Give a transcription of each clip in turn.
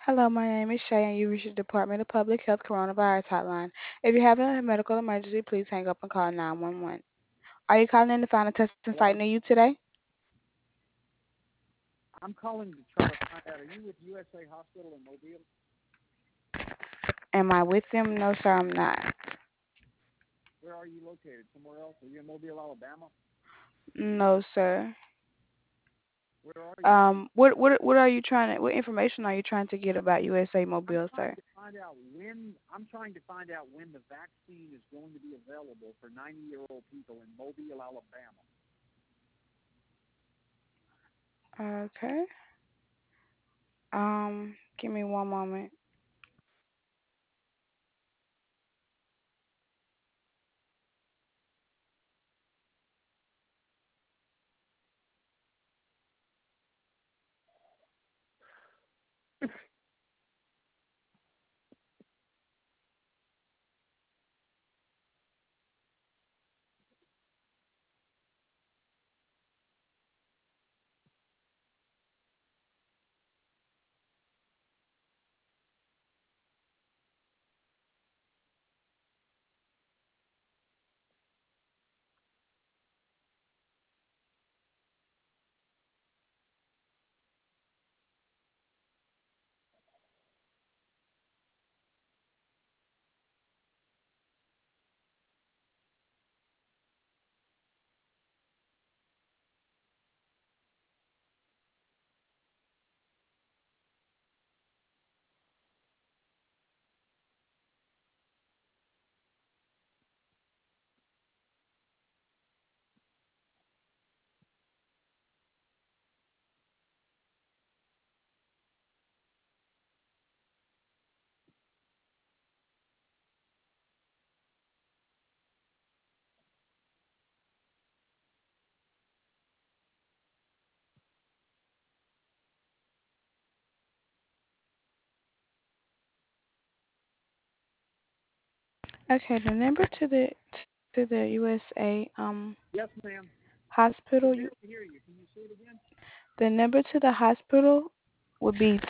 Hello, my name is Shay, and you reached the Department of Public Health Coronavirus Hotline. If you have a medical emergency, please hang up and call 911. Are you calling in to find a testing site near Hello? you today? I'm calling to try to find out, are you with USA Hospital in Mobile? Am I with them? No, sir, I'm not. Where are you located? Somewhere else? Are you in Mobile, Alabama? No, sir. Where are you? What are you trying to? What information are you trying to get about USA I'm Mobile, trying sir? to find out when the vaccine is going to be available for 90-year-old people in Mobile, Alabama. Okay. Give me one moment. Okay, the number to the USA Yes, ma'am. I hospital. can You, barely hear you. Can you say it again? the number to the hospital would be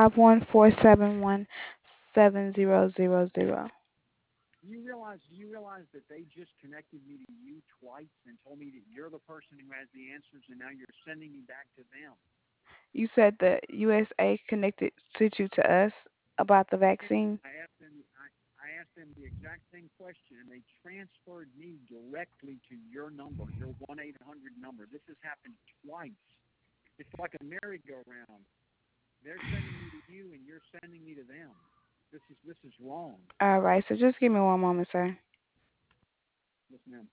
251-471-7000. Do you realize that they just connected me to you twice and told me that you're the person who has the answers and now you're sending me back to them? You said the USA connected sent you to us about the vaccine. I asked them the exact same question, and they transferred me directly to your number, your 1-800 number. This has happened twice. It's like a merry-go-round. They're sending me to you, and you're sending me to them. This is wrong. All right, so just give me one moment, sir. Yes, ma'am.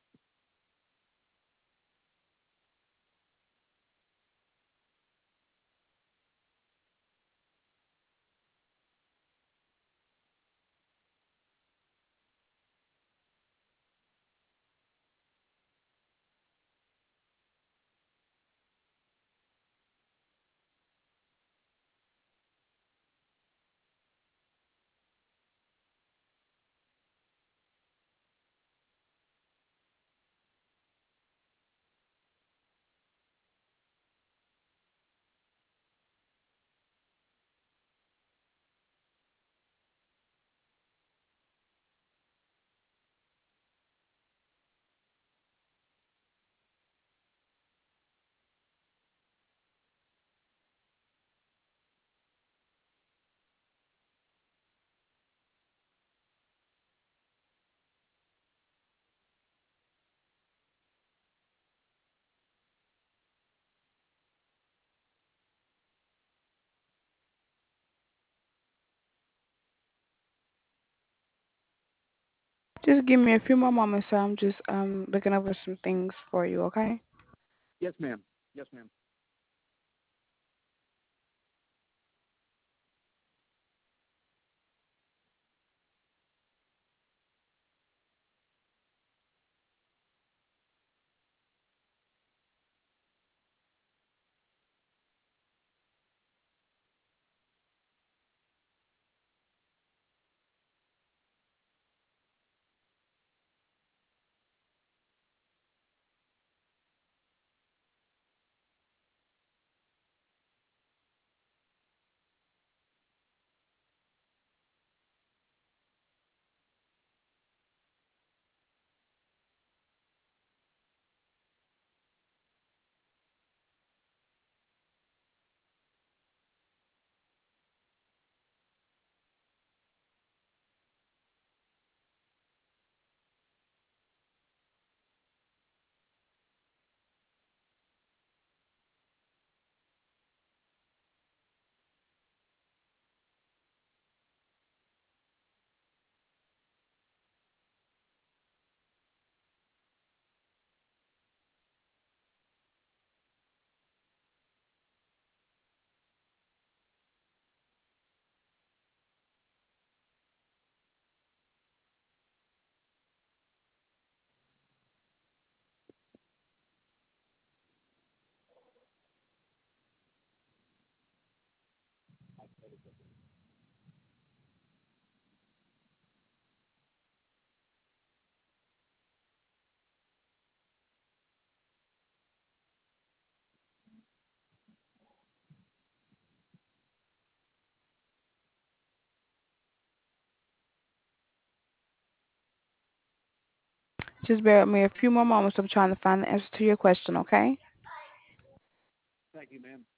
Just give me a few more moments, sir. I'm just looking over some things for you, okay? Yes, ma'am. Yes, ma'am. Just bear with me a few more moments. I'm trying to find the answer to your question, okay? Thank you, ma'am.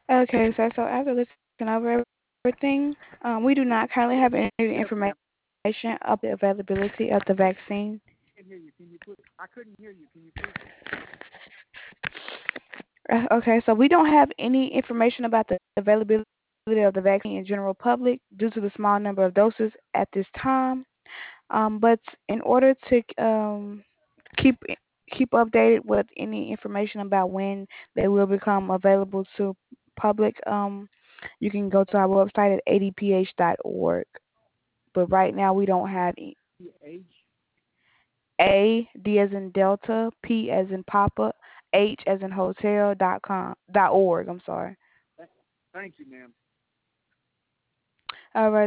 Okay, sir. So after listening over everything, we do not currently have any information Yes, ma'am. about the availability of the vaccine. I can hear you. Can you please? I couldn't hear you. Can you please? Okay, so we don't have any information about the availability of the vaccine in general public due to the small number of doses at this time. But in order to keep keep updated with any information about when they will become available to public, you can go to our website at adph.org. But right now we don't have H. A D as in Delta, P as in Papa, H as in Hotel .org. I'm sorry. Thank you, ma'am. All right.